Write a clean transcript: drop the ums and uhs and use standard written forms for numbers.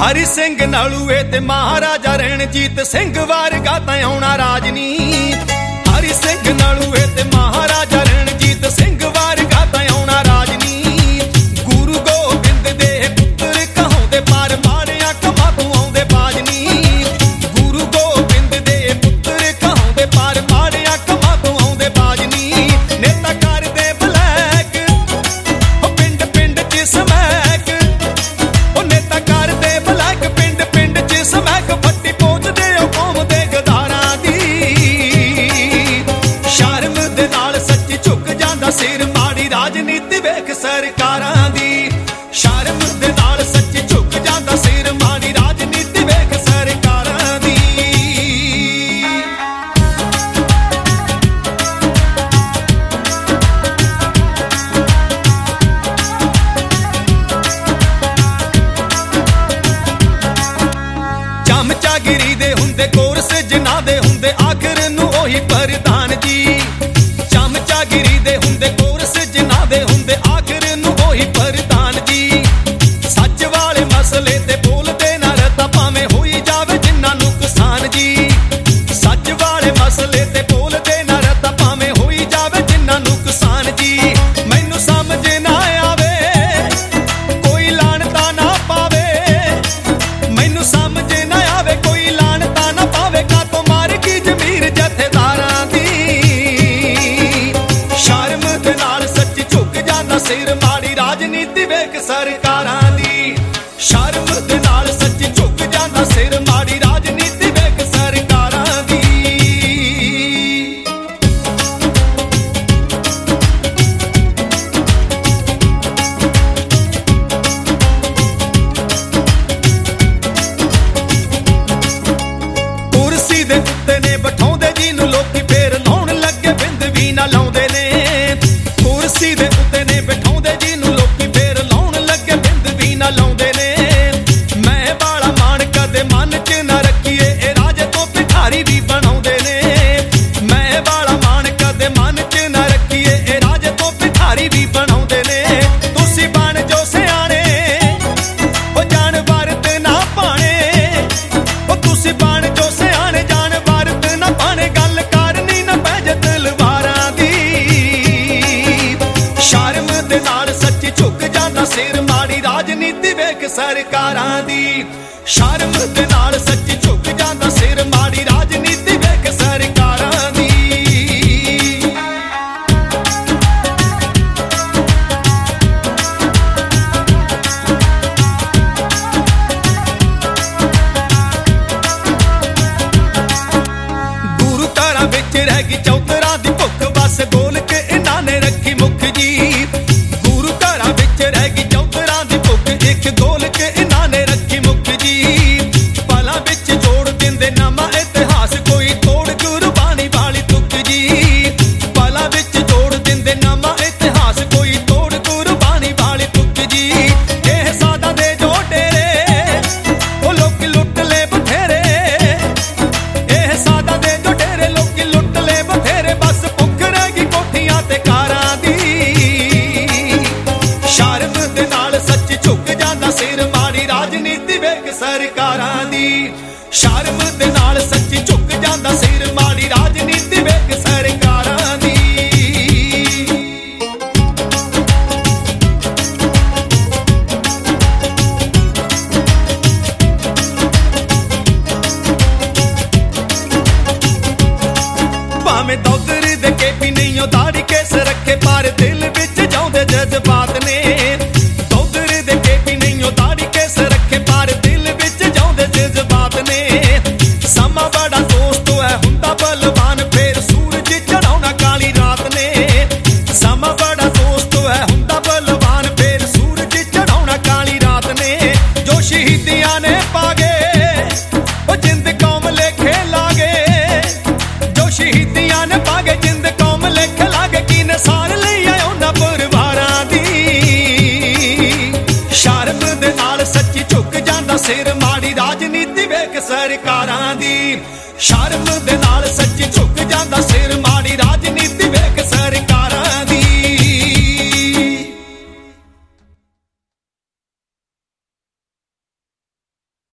ਹਰੀ ਸਿੰਘ ਨਲੂਏ ਤੇ ਮਹਾਰਾਜਾ ਰਣਜੀਤ ਸਿੰਘ ਵਰਗਾ ਤਾਂ ਆਉਣਾ ਰਾਜ ਨੀ। ਹਰੀ ਸਿੰਘ ਨਲੂਏ ਤੇ ਮਹਾਰਾਜਾ ਰਣਜੀਤ ਸਿੰਘ ਵਰਗਾ ਤਾਂ ਆਉਣਾ ਰਾਜ ਨੀ। ਗੁਰੂ ਗੋਬਿੰਦ ਦੇ ਪੁੱਤਰ ਕਹਾਉਂਦੇ ਪਰ ਮਾਰਿਆ ਕੰਮਾਂ ਤੋਂ ਆਉਂਦੇ ਬਾਜ ਨੀ। ਗੁਰੂ ਗੋਬਿੰਦ ਦੇ ਪੁੱਤਰ ਕਹਾਉਂਦੇ ਪਰ ਮਾਰਿਆ ਕੰਮਾਂ ਤੋਂ ਆਉਂਦੇ ਬਾਜ ਨੀ। ਨੇਤਾ ਕਰਦੇ ਬਲੈਕ ਉਹ ਪਿੰਡ ਪਿੰਡ ਚ ਸਮੈਕ, ਉਹ ਨੇਤਾ ਕਰਦੇ ਬਲੈਕ ਪਿੰਡ ਪਿੰਡ ਚ ਸਮੈਕ। ਫੱਟੀ ਪਹੁੰਚਦੇ ਉਹ ਕੌਮ ਦੇ ਗਦਾਰਾਂ ਦੀ। ਸ਼ਰਮ ਦੇ ਨਾਲ ਸੱਚ ਝੁਕ ਜਾਂਦਾ ਸਿਰ, ਮਾੜੀ ਰਾਜਨੀਤੀ ਵੇਖ ਸਰਕਾਰਾਂ ਦੀ। ਸ਼ਰਮ ਦੇ ਨਾਲ ਸੱਚ ਝੁਕ ਜਾਂਦਾ ਸਿਰ, ਮਾੜੀ ਰਾਜਨੀਤੀ ਵੇਖ ਸਰਕਾਰਾਂ ਦੀ। ਚਮਚਾਗਿਰੀ ਦੇ ਹੁੰਦੇ ਕੋਰਸ ਜਿਨ੍ਹਾਂ ਦੇ ਹੁੰਦੇ ਆਖਰ ਨੂੰ ਉਹੀ ਪ੍ਰਧਾਨ ਜੀ। ਚਮਚਾਗਿਰੀ ਦੇ ਹੁੰਦੇ ਕੋਰਸ ਜਿਨ੍ਹਾਂ ਦੇ ਹੁੰਦੇ ਆਖਰ ਨੂੰ ਉਹੀ ਪ੍ਰਧਾਨ ਜੀ। ਸੱਚ ਵਾਲੇ ਮਸਲੇ ਤੇ ਬੋਲਦੇ ਨਾ ਰਤਾ ਭਾਵੇਂ ਹੋਈ ਜਾਵੇ ਜਿਨ੍ਹਾਂ ਨੂੰ ਕਿਸਾਨ ਜੀ। ਸੱਚ ਵਾਲੇ ਮਸਲੇ ਤੇ ਬੋਲਦੇ ਨਾ ਰਤਾ ਭਾਵੇਂ ਹੋਈ ਜਾਵੇ ਜਿਨ੍ਹਾਂ ਨੂੰ ਕਿਸਾਨ ਜੀ। ਮੈਨੂੰ ਸਮਝ ਨਾ ਆਵੇ ਕੋਈ ਲਾਣਤਾ ਨਾ ਪਾਵੇ, ਮੈਨੂੰ ਸਮਝ ਨਾ ਆਵੇ ਕੋਈ ਲਾਣਤਾ ਨਾ ਪਾਵੇ। ਕਾਤੋਂ ਮਾਰ ਗਈ ਜ਼ਮੀਰ ਜਥੇਦਾਰਾਂ ਦੀ। ਸ਼ਰਮ ਦੇ ਨਾਲ ਸੱਚ ਝੁਕ ਜਾਂਦਾ ਸਿਰ, ਮਾੜੀ ਰਾਜਨੀਤੀ ਵੇਖ ਸਰਕਾਰਾਂ ਦੀ। ਸ਼ਰਮ ਦੇ ਨਾਲ ਸੱਚ ਝੁਕ ਜਾਂਦਾ ਸਿਰ, ਮਾੜੀ ਰਾਜਨੀਤੀ ਵੇਖ ਸਰਕਾਰਾਂ ਦੀ। ਕੁਰਸੀ ਦੇ ਉੱਤੇ ਨੇ ਬਿਠਾਉਂਦੇ ਜਿਹਨੂੰ ਲੋਕੀ ਫੇਰ ਲਾਉਣ ਲੱਗੇ ਬਿੰਦ ਵੀ ਨਾ ਲਾਉਂਦੇ ਨੇ। ਕੁਰਸੀ ਦੇ ਉੱਤੇ ਨੇ ਬਿਠਾਉਂਦੇ ਜਿਹਨੂੰ ਲੋਕੀ ਫੇਰ ਲਾਉਣ ਲੱਗੇ ਬਿੰਦ ਵੀ ਨਾ ਲਾਉਂਦੇ ਨੇ। ਮੈਂ ਵਾਲਾ ਮਾਣ ਕਦੇ ਮਨ ਚ ਨਾ ਰੱਖੀਏ, ਇਹ ਰਾਜੇ ਤੋਂ ਭਿਖਾਰੀ ਵੀ ਬਣਾਉਂਦੇ ਨੇ। ਮੈਂ ਵਾਲਾ ਮਾਣ ਕਦੇ ਮਨ ਚ ਨਾ ਰੱਖੀਏ, ਇਹ ਰਾਜੇ ਤੋਂ ਭਿਖਾਰੀ ਵੀ ਬਣਾਉਂਦੇ ਨੇ। ਤੁਸੀਂ ਬਣ ਜੋ ਸਿਆਣੇ ਉਹ ਜਾਨਵਰ ਤੇ ਨਾ ਪਾਣੇ, ਉਹ ਤੁਸੀਂ ਬਣ ਜੋ ਸਿਆਣੇ ਜਾਨਵਰ ਤੇ ਨਾ ਪਾਣੇ। ਗੱਲ ਕਰਨੀ ਨਾ ਪੈ ਜੇ ਤਲਵਾਰਾਂ ਦੀ। ਸ਼ਰਮ ਦੇ ਨਾਲ ਸੱਚ ਝੁਕ ਜਾਂਦਾ ਸਿਰ, ਮਾੜੀ ਰਾਜਨੀਤੀ ਵੇਖ ਸਰਕਾਰਾਂ ਦੀ। ਸ਼ਰਮ ਦੇ ਨਾਲ ਸੱਚ ਝੁਕ ਜਾਂਦਾ ਸਿਰ, ਮਾੜੀ ਰਾਜਨੀਤੀ ਵੇਖ ਸਰਕਾਰਾਂ ਦੀ। ਗੁਰੂ ਘਰਾਂ ਵਿੱਚ ਰਹਿ ਗਈ ਚੌਧਰਾਂ ਦੀ ਭੁੱਖ, ਬਸ ਗੋਲ ਕੇ ਇਹਨਾਂ ਨੇ ਰੱਖੀ ਮੁੱਖ ਜੀ। ਗੁਰੂ ਘਰਾਂ ਵਿੱਚ ਰਹਿ ਗਈ ਚੌਧਰਾਂ ਦੀ ਭੁੱਖ, ਇੱਕ ਗੋਲ ਕੇ ਇਹਨਾਂ ਨੇ ਰੱਖੀ ਮੁੱਖ ਜੀ। ਪਲਾਂ ਵਿੱਚ ਜੋੜ ਦਿੰਦੇ ਨਵਾਂ ਇਤਿਹਾਸ, ਕੋਈ ਤੋੜ ਗੁਰਬਾਣੀ ਵਾਲੀ ਤੁਕ ਜੀ। ਪਲਾਂ ਵਿੱਚ ਜੋੜ ਦਿੰਦੇ ਨਵਾਂ ਇਤਿਹਾਸ, ਕੋਈ ਤੋੜ ਗੁਰਬਾਣੀ ਵਾਲੀ ਤੁਕ ਜੀ। ਇਹ ਸਾਦਾ ਦੇ ਜੋ ਡੇਰੇ ਉਹ ਲੋਕ ਲੁੱਟ ਲੈ ਬਥੇਰੇ, ਇਹ ਸਾਦਾ ਦੇ ਜੋ ਡੇਰੇ ਲੋਕੀ ਲੁੱਟ ਲੈ ਬਥੇਰੇ। ਬਸ ਭੁੱਖ ਰਹਿ ਗਈ ਕੋਠੀਆਂ ਤੇ ਕਾਰਾਂ ਦੀ। ਸ਼ਰਮ ਦੇ ਨਾਲ ਸੱਚ ਝੁਕ ਜਾਂਦਾ ਸਿਰ, ਮਾੜੀ ਰਾਜਨੀਤੀ ਵੇਖ ਸਰਕਾਰਾਂ ਦੀ। ਸ਼ਰਮ ਦੇ ਨਾਲ ਸੱਚ ਝੁਕ ਜਾਂਦਾ ਸਿਰ, ਮਾੜੀ ਰਾਜਨੀਤੀ ਵੇਖ ਸਰਕਾਰਾਂ ਦੀ। ਭਾਵੇਂ ਦੌਦਰ ਦੇ ਕੇ ਵੀ ਨਹੀਂ ਉਹ ਦਾੜੀ ਕੇਸ ਰੱਖੇ, ਪਰ ਦਿਲ ਵਿੱਚ ਜਾਉਂਦੇ ਜਜ਼ਬਾਤ ਨੇ। ਦੌਦਰ ਦੇ ਕੇ ਵੀ ਨਹੀਂ ਉਹ ਦਾੜੀ ਕੇਸ ਰੱਖੇ, ਪਰ ਦਿਲ ਵਿੱਚ ਜਾਉਂਦੇ ਜਜ਼ਬਾਤ ਨੇ। ਸਮਾਂ ਬੜਾ ਦੋਸਤ ਹੈ ਹੁੰਦਾ ਬਲਵਾਨ, ਫੇਰ ਸੂਰਜ ਚੜਾਉਣਾ ਕਾਲੀ ਰਾਤ ਨੇ। ਸਮਾਂ ਬੜਾ ਦੋਸਤ ਹੈ ਹੁੰਦਾ ਬਲਵਾਨ, ਫੇਰ ਸੂਰਜ ਚੜਾਉਣਾ ਕਾਲੀ ਰਾਤ ਨੇ। ਜੋ ਸ਼ਹੀਦੀਆਂ ਨੇ ਪਾਗੇ ਉਹ ਜਿੰਦ ਕੌਮ ਲੇਖੇ ਲਾਗੇ, ਜੋ ਸ਼ਹੀਦੀਆਂ ਨੇ ਪਾਗੇ ਜਿੰਦ ਕੌਮ ਲੇਖੇ ਲਾਗੇ। ਕੀ ਨਿਸਾਨ ਲਈ ਆਏ ਉਹਨਾਂ ਪਰਿਵਾਰਾਂ ਦੀ। ਸ਼ਰਮ ਦੇ ਨਾਲ ਸੱਚੀ ਝੁਕ ਜਾਂਦਾ ਸਿਰ, ਮਾੜੀ ਰਾਜਨੀਤੀ ਵੇਖ ਸਰਕਾਰਾਂ ਦੀ। ਸ਼ਰਮ ਦੇ ਨਾਲ